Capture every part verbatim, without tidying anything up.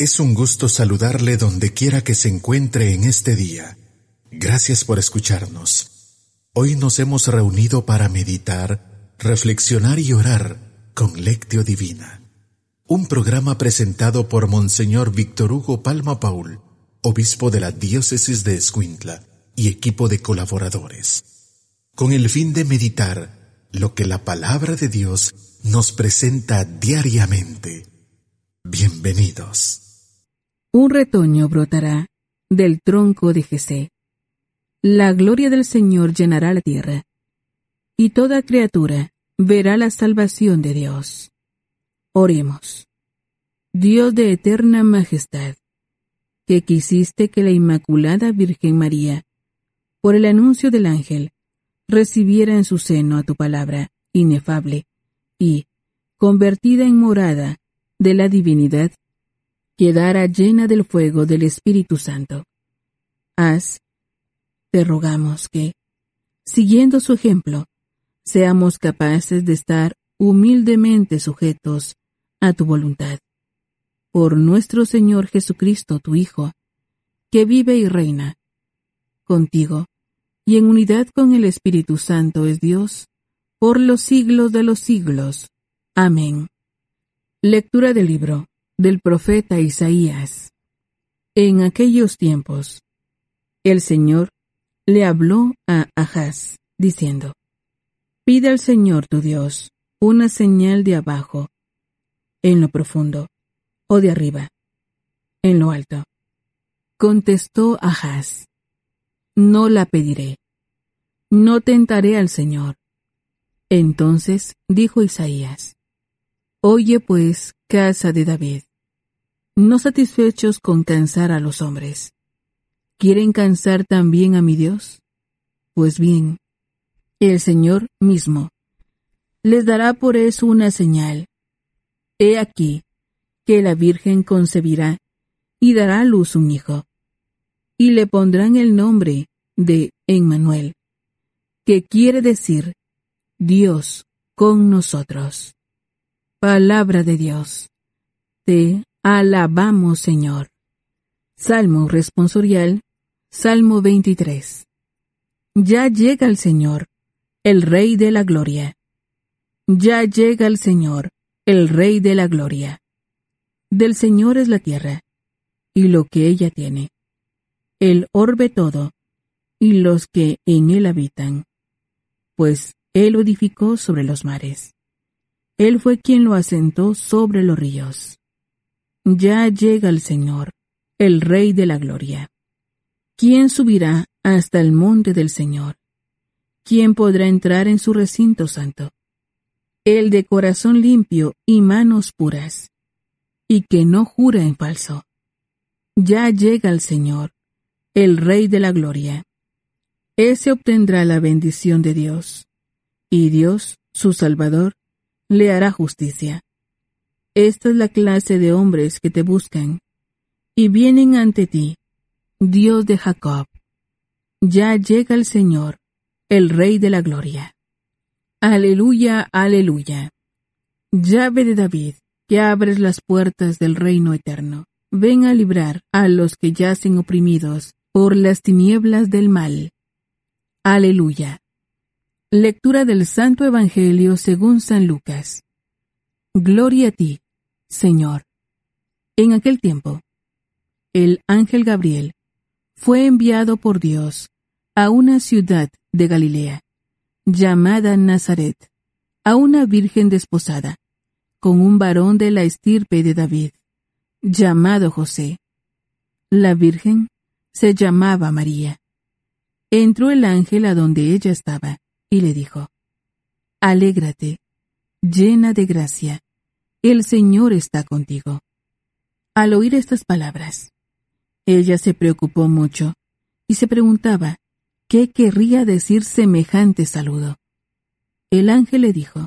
Es un gusto saludarle donde quiera que se encuentre en este día. Gracias por escucharnos. Hoy nos hemos reunido para meditar, reflexionar y orar con Lectio Divina. Un programa presentado por Monseñor Víctor Hugo Palma Paul, obispo de la diócesis de Escuintla y equipo de colaboradores, con el fin de meditar lo que la palabra de Dios nos presenta diariamente. Bienvenidos. Un retoño brotará del tronco de Jesé. La gloria del Señor llenará la tierra, y toda criatura verá la salvación de Dios. Oremos. Dios de eterna majestad, que quisiste que la Inmaculada Virgen María, por el anuncio del ángel, recibiera en su seno a tu palabra inefable y, convertida en morada de la divinidad, quedara llena del fuego del Espíritu Santo. Haz, te rogamos que, siguiendo su ejemplo, seamos capaces de estar humildemente sujetos a tu voluntad. Por nuestro Señor Jesucristo, tu Hijo, que vive y reina contigo, y en unidad con el Espíritu Santo es Dios, por los siglos de los siglos. Amén. Lectura del libro del profeta Isaías. En aquellos tiempos, el Señor le habló a Ahaz, diciendo: Pide al Señor tu Dios una señal de abajo, en lo profundo, o de arriba, en lo alto. Contestó Ahaz: No la pediré. No tentaré al Señor. Entonces dijo Isaías: Oye pues, casa de David, no satisfechos con cansar a los hombres, ¿quieren cansar también a mi Dios? Pues bien, el Señor mismo les dará por eso una señal. He aquí que la Virgen concebirá y dará a luz un hijo, y le pondrán el nombre de Emmanuel, que quiere decir Dios con nosotros. Palabra de Dios. Te alabamos, Señor. Salmo responsorial, Salmo veintitrés. Ya llega el Señor, el Rey de la Gloria. Ya llega el Señor, el Rey de la Gloria. Del Señor es la tierra, y lo que ella tiene, el orbe todo, y los que en él habitan. Pues Él lo edificó sobre los mares. Él fue quien lo asentó sobre los ríos. Ya llega el Señor, el Rey de la Gloria. ¿Quién subirá hasta el monte del Señor? ¿Quién podrá entrar en su recinto santo? El de corazón limpio y manos puras, y que no jura en falso. Ya llega el Señor, el Rey de la Gloria. Ese obtendrá la bendición de Dios, y Dios, su Salvador, le hará justicia. Esta es la clase de hombres que te buscan, y vienen ante ti, Dios de Jacob. Ya llega el Señor, el Rey de la Gloria. Aleluya, aleluya. Llave de David, que abres las puertas del reino eterno, ven a librar a los que yacen oprimidos por las tinieblas del mal. Aleluya. Lectura del Santo Evangelio según San Lucas. Gloria a ti, Señor. En aquel tiempo, el ángel Gabriel fue enviado por Dios a una ciudad de Galilea, llamada Nazaret, a una virgen desposada, con un varón de la estirpe de David, llamado José. La virgen se llamaba María. Entró el ángel a donde ella estaba, y le dijo: Alégrate, llena de gracia, el Señor está contigo. Al oír estas palabras, ella se preocupó mucho, y se preguntaba qué querría decir semejante saludo. El ángel le dijo: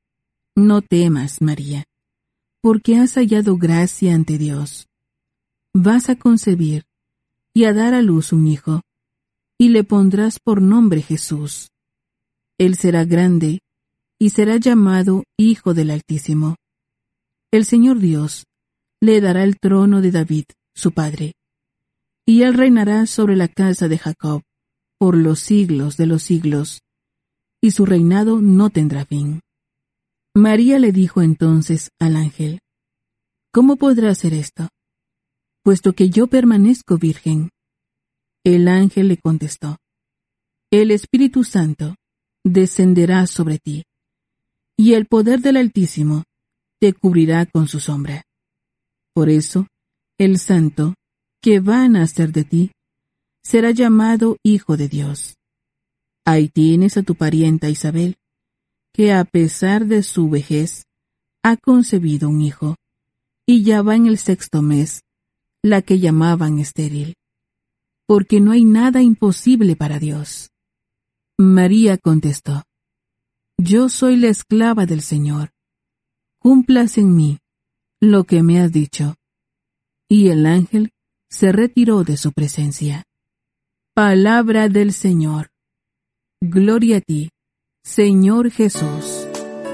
No temas, María, porque has hallado gracia ante Dios. Vas a concebir y a dar a luz un hijo, y le pondrás por nombre Jesús. Él será grande, y será llamado Hijo del Altísimo. El Señor Dios le dará el trono de David, su padre, y él reinará sobre la casa de Jacob por los siglos de los siglos, y su reinado no tendrá fin. María le dijo entonces al ángel: ¿Cómo podrá hacer esto, puesto que yo permanezco virgen? El ángel le contestó: El Espíritu Santo descenderá sobre ti, y el poder del Altísimo te cubrirá con su sombra. Por eso, el Santo, que va a nacer de ti, será llamado Hijo de Dios. Ahí tienes a tu parienta Isabel, que a pesar de su vejez, ha concebido un hijo, y ya va en el sexto mes, la que llamaban estéril, porque no hay nada imposible para Dios. María contestó: Yo soy la esclava del Señor. Cúmplase en mí lo que me has dicho. Y el ángel se retiró de su presencia. Palabra del Señor. Gloria a ti, Señor Jesús.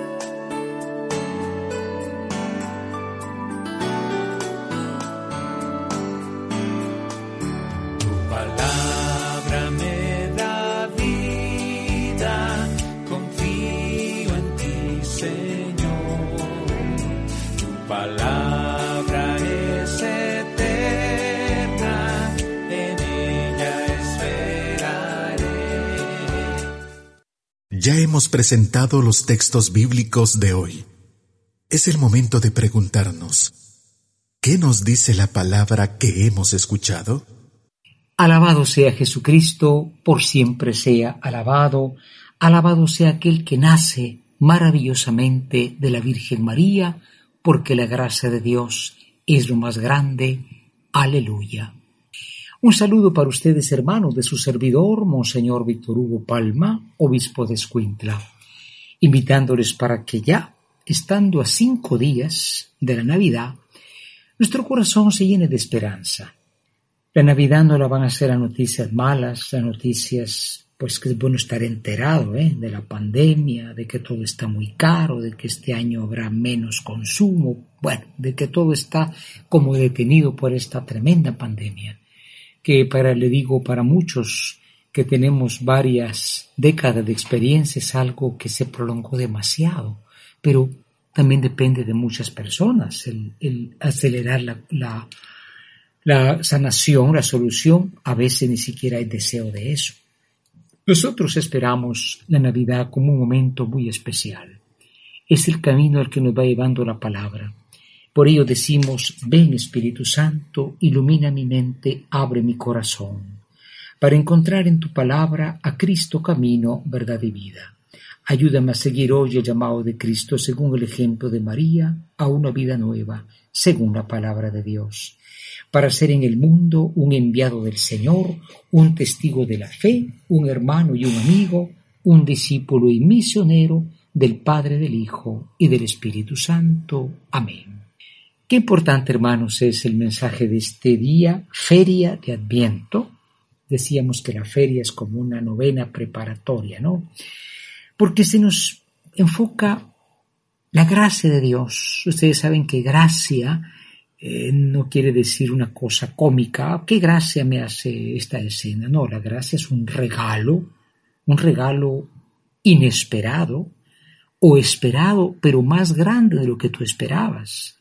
Tu palabra me da vida, confío en ti, Señor. Tu palabra es eterna, en ella esperaré. Ya hemos presentado los textos bíblicos de hoy. Es el momento de preguntarnos: ¿qué nos dice la palabra que hemos escuchado? Alabado sea Jesucristo, por siempre sea alabado. Alabado sea aquel que nace maravillosamente de la Virgen María, porque la gracia de Dios es lo más grande. Aleluya. Un saludo para ustedes, hermanos, de su servidor, Monseñor Víctor Hugo Palma, obispo de Escuintla, invitándoles para que ya, estando a cinco días de la Navidad, nuestro corazón se llene de esperanza. La Navidad no la van a ser las noticias malas, las noticias, pues que es bueno estar enterado ¿eh? de la pandemia, de que todo está muy caro, de que este año habrá menos consumo, bueno, de que todo está como detenido por esta tremenda pandemia, que para, le digo, para muchos que tenemos varias décadas de experiencia es algo que se prolongó demasiado, pero también depende de muchas personas el, el acelerar la, la, la sanación, la solución. A veces ni siquiera hay deseo de eso. Nosotros esperamos la Navidad como un momento muy especial. Es el camino al que nos va llevando la palabra. Por ello decimos: ven Espíritu Santo, ilumina mi mente, abre mi corazón, para encontrar en tu palabra a Cristo camino, verdad y vida. Ayúdame a seguir hoy el llamado de Cristo según el ejemplo de María, a una vida nueva, según la palabra de Dios, para ser en el mundo un enviado del Señor, un testigo de la fe, un hermano y un amigo, un discípulo y misionero del Padre, del Hijo y del Espíritu Santo. Amén. Qué importante, hermanos, es el mensaje de este día, feria de Adviento. Decíamos que la feria es como una novena preparatoria, ¿no? Porque se nos enfoca la gracia de Dios. Ustedes saben que gracia eh, no quiere decir una cosa cómica. ¿Qué gracia me hace esta escena? No, la gracia es un regalo, un regalo inesperado o esperado, pero más grande de lo que tú esperabas.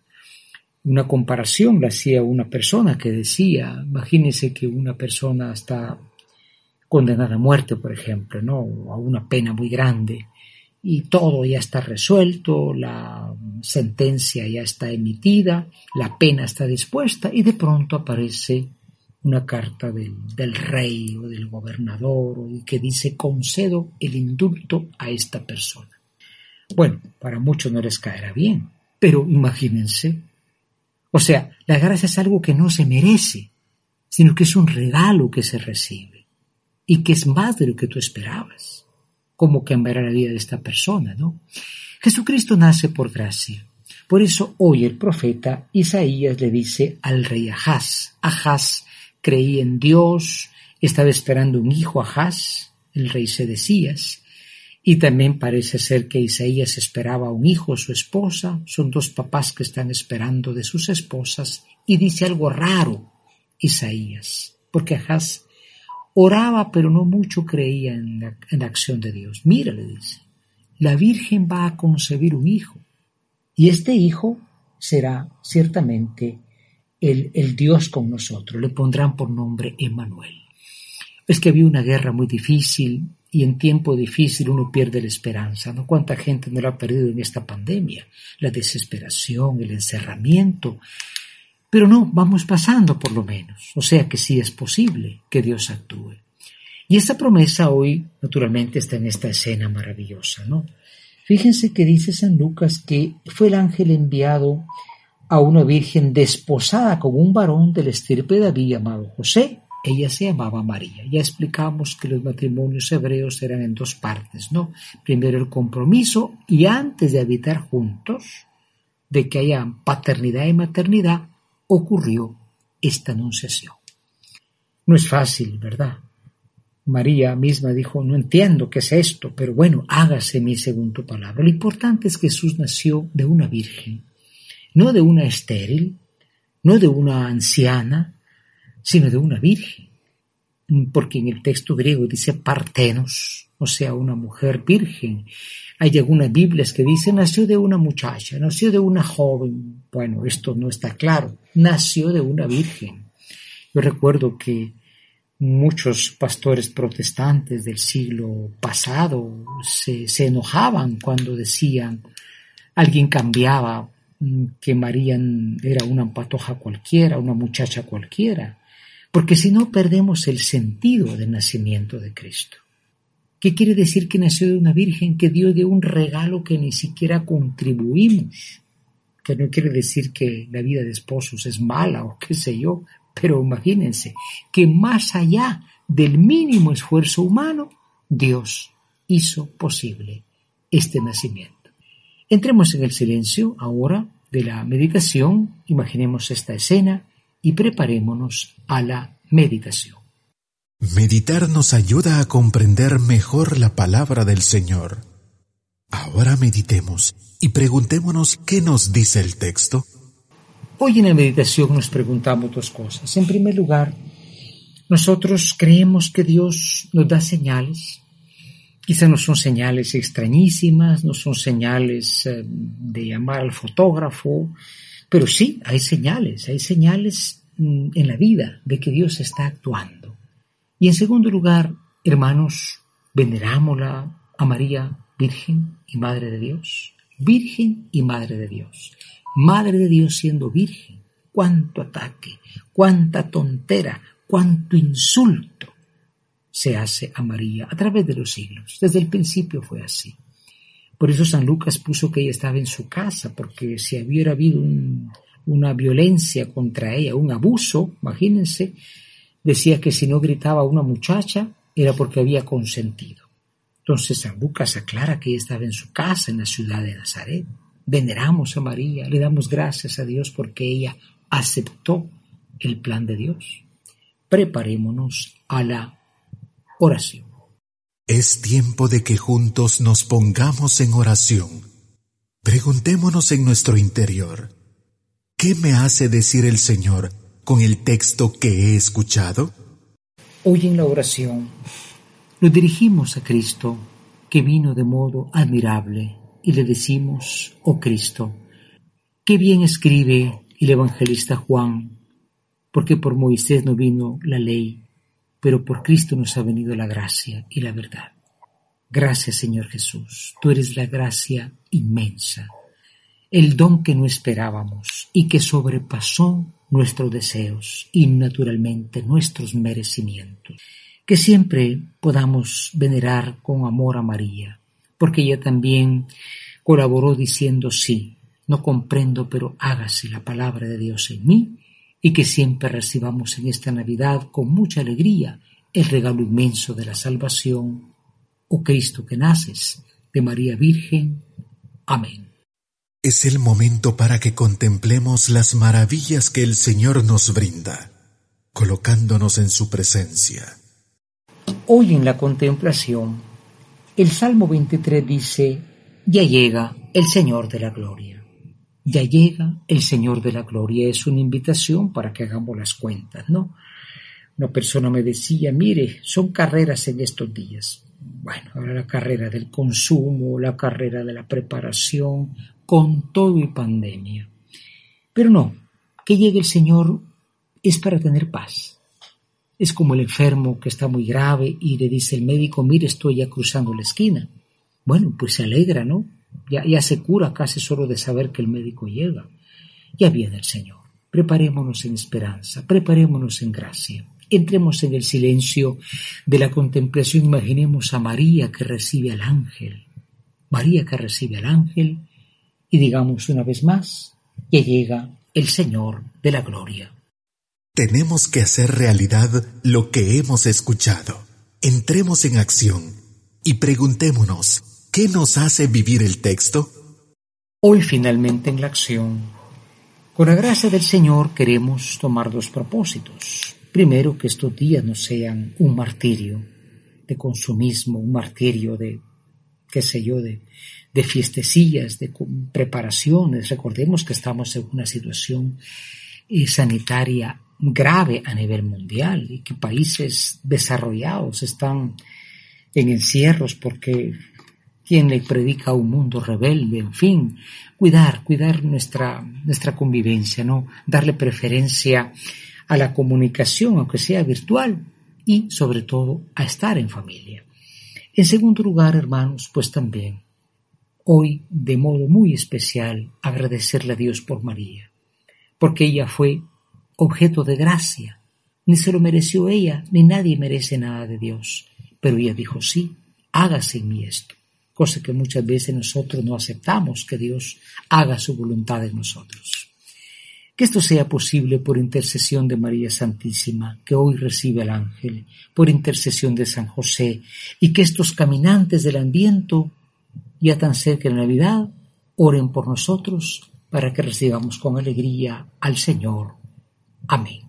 Una comparación la hacía una persona que decía, imagínense que una persona está condenada a muerte, por ejemplo, ¿no? A una pena muy grande, y todo ya está resuelto, la sentencia ya está emitida, la pena está dispuesta, y de pronto aparece una carta del, del rey o del gobernador que dice: concedo el indulto a esta persona. Bueno, para muchos no les caerá bien, pero imagínense. O sea, la gracia es algo que no se merece, sino que es un regalo que se recibe y que es más de lo que tú esperabas. ¿Cómo cambiará la vida de esta persona, no? Jesucristo nace por gracia. Por eso hoy el profeta Isaías le dice al rey Ahaz. Ahaz creía en Dios, estaba esperando un hijo, Ahaz, el rey Sedecías, Y también parece ser que Isaías esperaba un hijo, su esposa. Son dos papás que están esperando de sus esposas. Y dice algo raro Isaías, porque Ahaz oraba, pero no mucho creía en la, en la acción de Dios. Mira, le dice, la Virgen va a concebir un hijo. Y este hijo será ciertamente el, el Dios con nosotros. Le pondrán por nombre Emmanuel. Es que había una guerra muy difícil. Y en tiempo difícil uno pierde la esperanza, ¿no? ¿Cuánta gente no la ha perdido en esta pandemia? La desesperación, el encerramiento. Pero no, vamos pasando por lo menos. O sea que sí es posible que Dios actúe. Y esta promesa hoy, naturalmente, está en esta escena maravillosa, ¿no? Fíjense que dice San Lucas que fue el ángel enviado a una virgen desposada con un varón de la estirpe de David llamado José. Ella se llamaba María. Ya explicamos que los matrimonios hebreos eran en dos partes, ¿no? Primero el compromiso y antes de habitar juntos, de que haya paternidad y maternidad, ocurrió esta anunciación. No es fácil, ¿verdad? María misma dijo, no entiendo qué es esto, pero bueno, hágase mi según tu palabra. Lo importante es que Jesús nació de una virgen, no de una estéril, no de una anciana, sino de una virgen, porque en el texto griego dice partenos, o sea, una mujer virgen. Hay algunas Biblias que dicen nació de una muchacha, nació de una joven. Bueno, esto no está claro, nació de una virgen. Yo recuerdo que muchos pastores protestantes del siglo pasado se, se enojaban cuando decían, alguien cambiaba, que María era una patoja cualquiera, una muchacha cualquiera. Porque si no perdemos el sentido del nacimiento de Cristo. ¿Qué quiere decir que nació de una virgen que dio de un regalo que ni siquiera contribuimos? Que no quiere decir que la vida de esposos es mala o qué sé yo, pero imagínense que más allá del mínimo esfuerzo humano, Dios hizo posible este nacimiento. Entremos en el silencio ahora de la meditación, imaginemos esta escena y preparémonos a la meditación. Meditar nos ayuda a comprender mejor la palabra del Señor. Ahora meditemos y preguntémonos qué nos dice el texto. Hoy en la meditación nos preguntamos dos cosas. En primer lugar, nosotros creemos que Dios nos da señales. Quizá no son señales extrañísimas, no son señales eh, de llamar al fotógrafo, pero sí, hay señales, hay señales mm, en la vida de que Dios está actuando. Y en segundo lugar, hermanos, venerámosla a María, Virgen y Madre de Dios. Virgen y Madre de Dios. Madre de Dios siendo virgen. Cuánto ataque, cuánta tontera, cuánto insulto se hace a María a través de los siglos. Desde el principio fue así. Por eso San Lucas puso que ella estaba en su casa, porque si hubiera habido un, una violencia contra ella, un abuso, imagínense, decía que si no gritaba a una muchacha era porque había consentido. Entonces San Lucas aclara que ella estaba en su casa, en la ciudad de Nazaret. Veneramos a María, le damos gracias a Dios porque ella aceptó el plan de Dios. Preparémonos a la oración. Es tiempo de que juntos nos pongamos en oración. Preguntémonos en nuestro interior, ¿qué me hace decir el Señor con el texto que he escuchado? Hoy en la oración nos dirigimos a Cristo, que vino de modo admirable, y le decimos, oh Cristo, qué bien escribe el evangelista Juan, porque por Moisés no vino la ley, pero por Cristo nos ha venido la gracia y la verdad. Gracias, Señor Jesús, tú eres la gracia inmensa, el don que no esperábamos y que sobrepasó nuestros deseos y naturalmente nuestros merecimientos. Que siempre podamos venerar con amor a María, porque ella también colaboró diciendo sí, no comprendo, pero hágase la palabra de Dios en mí, y que siempre recibamos en esta Navidad con mucha alegría el regalo inmenso de la salvación, oh Cristo que naces, de María Virgen. Amén. Es el momento para que contemplemos las maravillas que el Señor nos brinda, colocándonos en su presencia. Hoy en la contemplación El Salmo veintitrés dice: ya llega el Señor de la gloria. Ya llega el Señor de la gloria. Es una invitación para que hagamos las cuentas, ¿no? Una persona me decía: mire, son carreras en estos días. Bueno, ahora la carrera del consumo, la carrera de la preparación, con todo y pandemia. Pero no, que llegue el Señor es para tener paz. Es como el enfermo que está muy grave y le dice el médico: mire, estoy ya cruzando la esquina. Bueno, pues se alegra, ¿no? Ya, ya se cura casi solo de saber que el médico llega. Ya viene el Señor. Preparémonos en esperanza, preparémonos en gracia. Entremos en el silencio de la contemplación. Imaginemos a María que recibe al ángel. María que recibe al ángel. Y digamos una vez más: ya llega el Señor de la gloria. Tenemos que hacer realidad lo que hemos escuchado. Entremos en acción y preguntémonos: ¿qué nos hace vivir el texto? Hoy finalmente en la acción, con la gracia del Señor, queremos tomar dos propósitos. Primero, que estos días no sean un martirio de consumismo, un martirio de, qué sé yo, de, de fiestecillas, de preparaciones. Recordemos que estamos en una situación eh, sanitaria grave a nivel mundial y que países desarrollados están en encierros porque quien le predica a un mundo rebelde, en fin, cuidar, cuidar nuestra, nuestra convivencia, ¿no? Darle preferencia a la comunicación, aunque sea virtual, y sobre todo a estar en familia. En segundo lugar, hermanos, pues también, hoy de modo muy especial, agradecerle a Dios por María, porque ella fue objeto de gracia. Ni se lo mereció ella, ni nadie merece nada de Dios, pero ella dijo: sí, hágase en mí esto, cosa que muchas veces nosotros no aceptamos, que Dios haga su voluntad en nosotros. Que esto sea posible por intercesión de María Santísima, que hoy recibe al ángel, por intercesión de San José, y que estos caminantes del Adviento, ya tan cerca de la Navidad, oren por nosotros para que recibamos con alegría al Señor. Amén.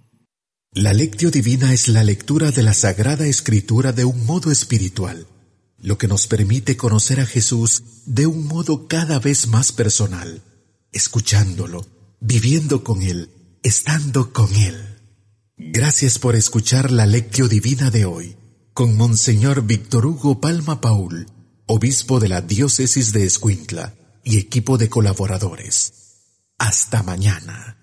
La Lectio Divina es la lectura de la Sagrada Escritura de un modo espiritual, lo que nos permite conocer a Jesús de un modo cada vez más personal, escuchándolo, viviendo con Él, estando con Él. Gracias por escuchar la Lectio Divina de hoy, con Monseñor Víctor Hugo Palma Paul, obispo de la Diócesis de Escuintla y equipo de colaboradores. Hasta mañana.